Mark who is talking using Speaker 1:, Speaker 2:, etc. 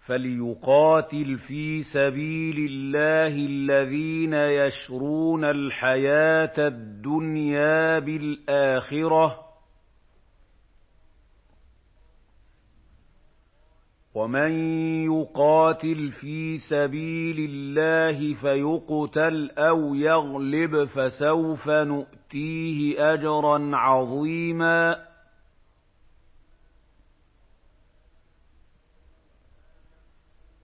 Speaker 1: فَلْيُقَاتِلْ فِي سَبِيلِ اللَّهِ الَّذِينَ يَشْرُونَ الْحَيَاةَ الدُّنْيَا بِالْآخِرَةِ ۖ وَمَن يُقَاتِلْ فِي سَبِيلِ اللَّهِ فَيُقْتَلْ أَوْ يَغْلِبْ فَسَوْفَ نُؤْتِيهِ أَجْرًا عَظِيمًا